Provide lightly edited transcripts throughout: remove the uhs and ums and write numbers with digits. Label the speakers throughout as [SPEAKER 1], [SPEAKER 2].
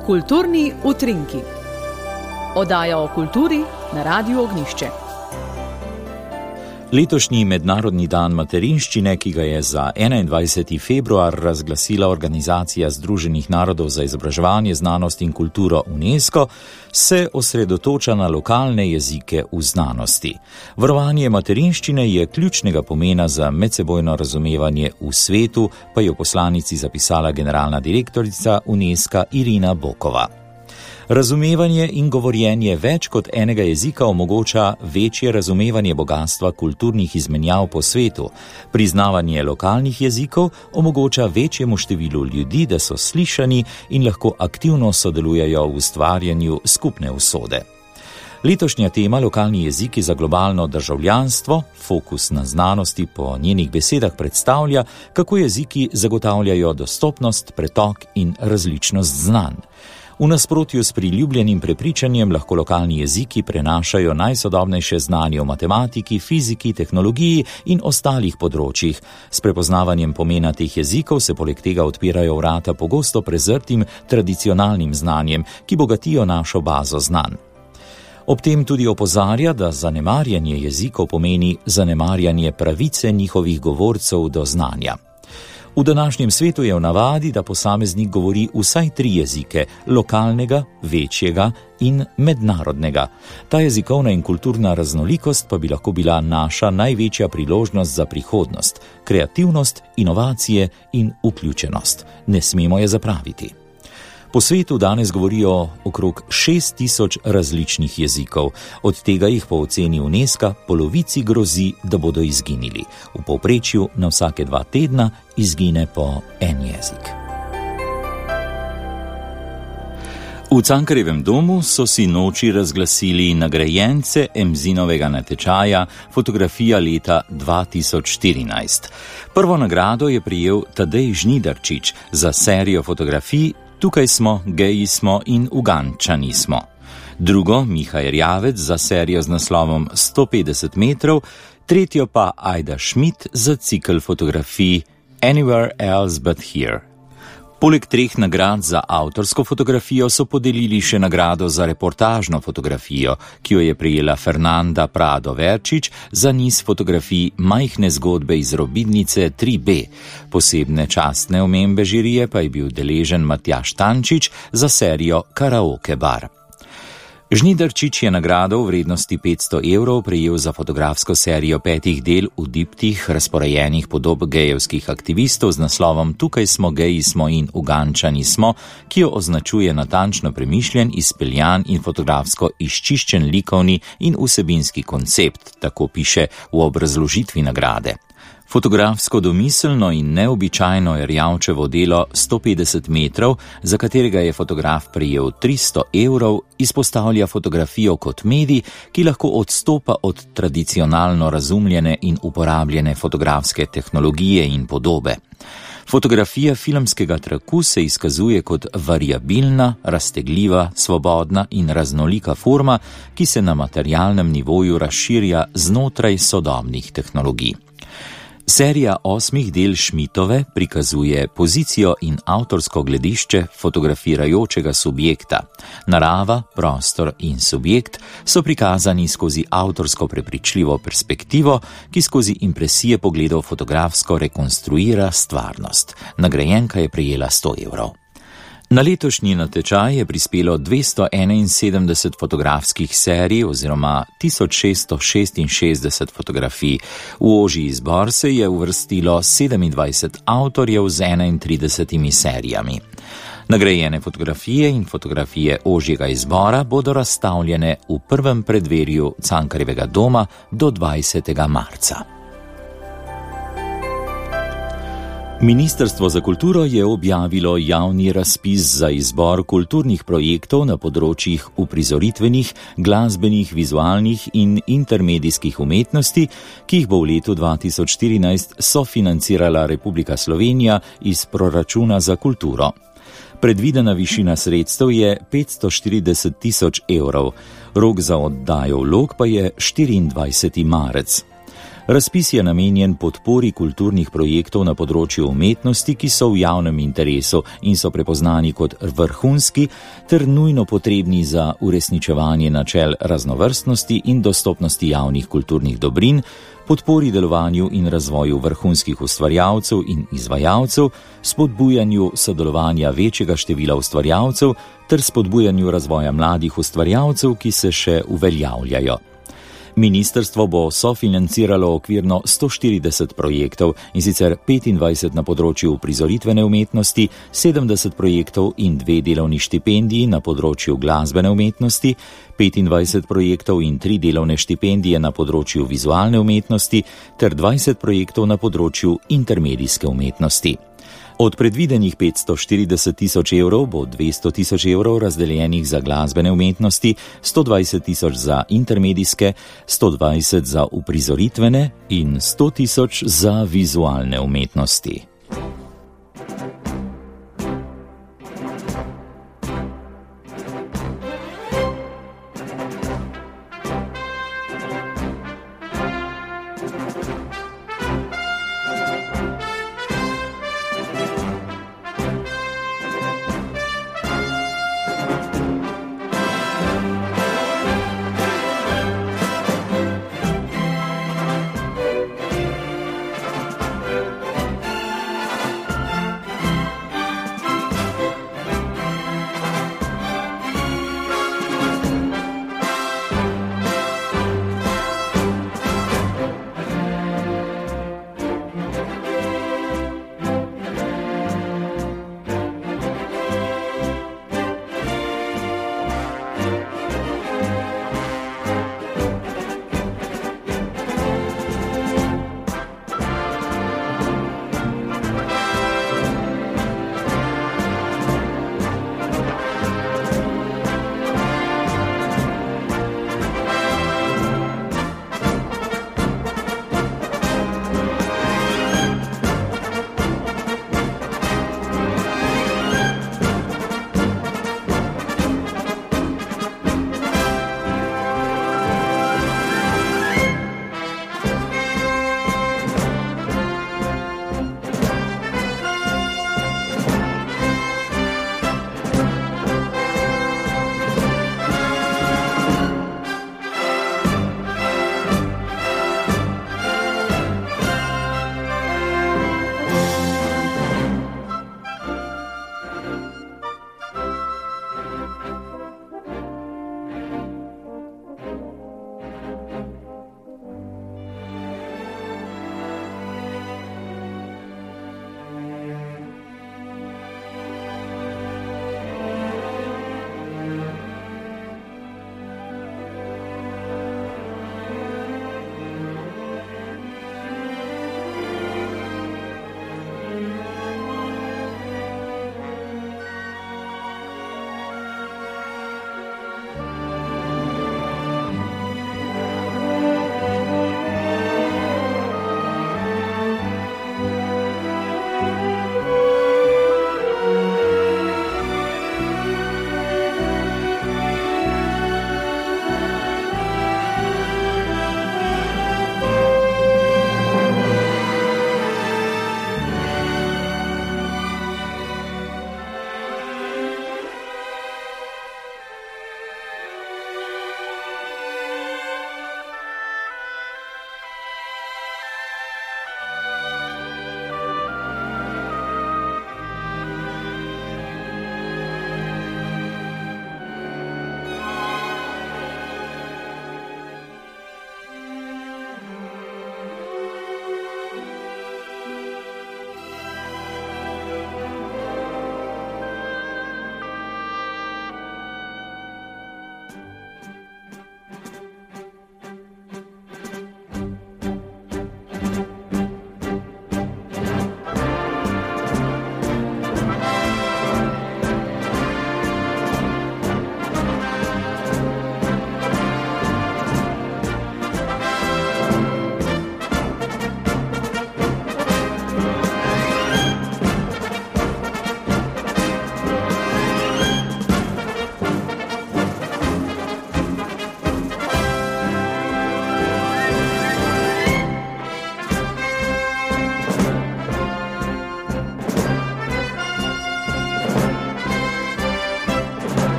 [SPEAKER 1] Kulturni utrinki. Oddaja o kulturi na Radiu Ognjišče.
[SPEAKER 2] Letošnji mednarodni dan materinščine, ki ga je za 21. februar razglasila Organizacija Združenih narodov za izobraževanje, znanost in kulturo UNESCO, se osredotoča na lokalne jezike v znanosti. Varovanje materinščine je ključnega pomena za medsebojno razumevanje v svetu, pa je v poslanici zapisala generalna direktorica UNESCO Irina Bokova. Razumevanje in govorjenje več kot enega jezika omogoča večje razumevanje bogastva kulturnih izmenjav po svetu. Priznavanje lokalnih jezikov omogoča večjemu številu ljudi, da so slišani in lahko aktivno sodelujejo v ustvarjanju skupne usode. Letošnja tema lokalni jeziki za globalno državljanstvo, fokus na znanosti po njenih besedah predstavlja, kako jeziki zagotavljajo dostopnost, pretok in različnost znanj. V nasprotju s priljubljenim prepričanjem lahko lokalni jeziki prenašajo najsodobnejše znanje o matematiki, fiziki, tehnologiji in ostalih področjih. S prepoznavanjem pomena teh jezikov se poleg tega odpirajo vrata pogosto prezrtim tradicionalnim znanjem, ki bogatijo našo bazo znanj. Ob tem tudi opozarja, da zanemarjanje jezikov pomeni zanemarjanje pravice njihovih govorcev do znanja. V današnjem svetu je v navadi, da posameznik govori vsaj 3 jezike, lokalnega, večjega in mednarodnega. Ta jezikovna in kulturna raznolikost pa bi lahko bila naša največja priložnost za prihodnost, kreativnost, inovacije in vključenost. Ne smemo je zapraviti. Po svetu danes govorijo okrog 6000 različnih jezikov, od tega jih po oceni UNESCO polovici grozi, da bodo izginili. V povprečju na vsake 2 tedna izgine po en jezik. V Cankarjevem domu so si noči razglasili nagrajence Emzinovega natečaja Fotografija leta 2014. Prvo nagrado je prejel Tadej Žnidarčič za serijo fotografij Tukaj smo, geji smo in Ugandčani smo. Drugo Miha Erjavec za serijo z naslovom 150 metrov, tretjo pa Ajda Šmit za cikel fotografij Anywhere Else But Here. Poleg 3 nagrad za avtorsko fotografijo so podelili še nagrado za reportažno fotografijo, ki jo je prejela Fernanda Prado Verčič za niz fotografij Majhne zgodbe iz Robidnice 3B. Posebne častne omembe žirije pa je bil deležen Matjaž Tančič za serijo Karaoke bar. Žnidarčič je nagrado v vrednosti 500 evrov prejel za fotografsko serijo 5 del v diptih razporejenih podob gejevskih aktivistov z naslovom Tukaj smo, geji smo in Ugandčani smo, ki jo označuje natančno premišljen, izpeljan in fotografsko izčiščen likovni in vsebinski koncept, tako piše v obrazložitvi nagrade. Fotografsko domiselno in neobičajno Erjavčevo delo 150 metrov, za katerega je fotograf prejel 300 evrov, izpostavlja fotografijo kot medij, ki lahko odstopa od tradicionalno razumljene in uporabljene fotografske tehnologije in podobe. Fotografija filmskega traku se izkazuje kot variabilna, raztegljiva, svobodna in raznolika forma, ki se na materialnem nivoju razširja znotraj sodobnih tehnologij. Serija 8 del Šmitove prikazuje pozicijo in avtorsko gledišče fotografirajočega subjekta. Narava, prostor in subjekt so prikazani skozi avtorsko prepričljivo perspektivo, ki skozi impresije pogledov fotografsko rekonstruira stvarnost. Nagrajenka je prejela 100 evrov. Na letošnji natečaj je prispelo 271 fotografskih serij oziroma 1666 fotografij. V ožji izbor se je uvrstilo 27 avtorjev z 31 serijami. Nagrajene fotografije in fotografije ožjega izbora bodo razstavljene v prvem preddverju Cankarjevega doma do 20. marca. Ministrstvo za kulturo je objavilo javni razpis za izbor kulturnih projektov na področjih uprizoritvenih, glasbenih, vizualnih in intermedijskih umetnosti, ki jih bo v letu 2014 sofinancirala Republika Slovenija iz proračuna za kulturo. Predvidena višina sredstev je 540 000 evrov, rok za oddajo vlog pa je 24. marec. Razpis je namenjen podpori kulturnih projektov na področju umetnosti, ki so v javnem interesu in so prepoznani kot vrhunski ter nujno potrebni za uresničevanje načel raznovrstnosti in dostopnosti javnih kulturnih dobrin, podpori delovanju in razvoju vrhunskih ustvarjalcev in izvajalcev, spodbujanju sodelovanja večjega števila ustvarjalcev ter spodbujanju razvoja mladih ustvarjalcev, ki se še uveljavljajo. Ministrstvo bo sofinanciralo okvirno 140 projektov, in sicer 25 na področju uprizoritvene umetnosti, 70 projektov in 2 delovni štipendiji na področju glasbene umetnosti, 25 projektov in 3 delovne štipendije na področju vizualne umetnosti ter 20 projektov na področju intermedijske umetnosti. Od predvidenih 540 tisoč evrov bo 200 tisoč evrov razdeljenih za glasbene umetnosti, 120 tisoč za intermedijske, 120 za uprizoritvene in 100 tisoč za vizualne umetnosti.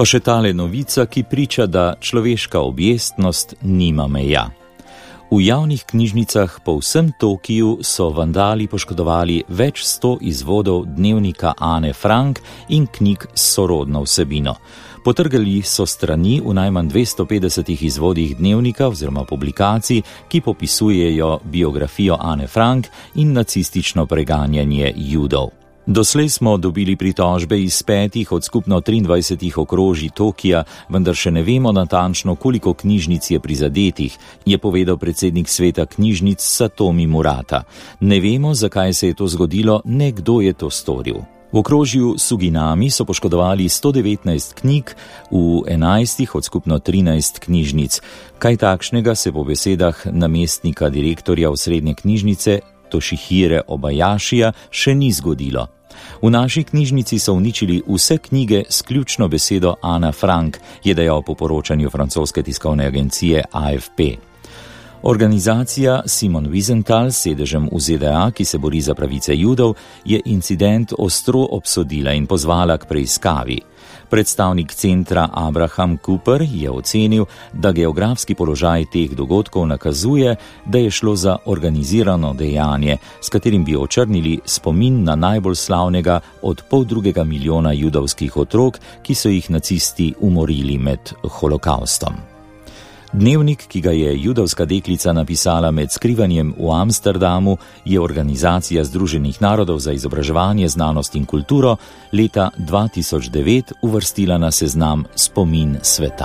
[SPEAKER 2] Pa še tale novica, ki priča, da človeška objestnost nima meja. V javnih knjižnicah po vsem Tokiju so vandali poškodovali več 100 izvodov dnevnika Ane Frank in knjig s sorodno vsebino. Potrgali so strani v najmanj 250 izvodih dnevnika oziroma publikacij, ki popisujejo biografijo Ane Frank in nacistično preganjanje Judov. Doslej smo dobili pritožbe iz 5 od skupno 23 okrožij Tokija, vendar še ne vemo natančno, koliko knjižnic je prizadetih, je povedal predsednik sveta knjižnic Satomi Murata. Ne vemo, zakaj se je to zgodilo, ne kdo je to storil. V okrožju Suginami so poškodovali 119 knjig v 11 od skupno 13 knjižnic. Kaj takšnega se po besedah namestnika direktorja osrednje knjižnice Toshihire Obayašija še ni zgodilo. V naši knjižnici so uničili vse knjige s ključno besedo Ana Frank, je dejal po poročanju francoske tiskovne agencije AFP. Organizacija Simon Wiesenthal s sedežem v ZDA, ki se bori za pravice Judov, je incident ostro obsodila in pozvala k preiskavi. Predstavnik centra Abraham Cooper je ocenil, da geografski položaj teh dogodkov nakazuje, da je šlo za organizirano dejanje, s katerim bi očrnili spomin na najbolj slavnega od 5,5 milijona judovskih otrok, ki so jih nacisti umorili med holokaustom. Dnevnik, ki ga je judovska deklica napisala med skrivanjem v Amsterdamu, je Organizacija Združenih narodov za izobraževanje, znanost in kulturo leta 2009 uvrstila na seznam spomin sveta.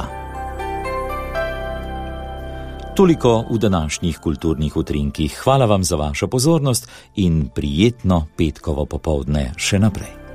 [SPEAKER 2] Toliko v današnjih kulturnih utrinkih. Hvala vam za vašo pozornost in prijetno petkovo popoldne še naprej.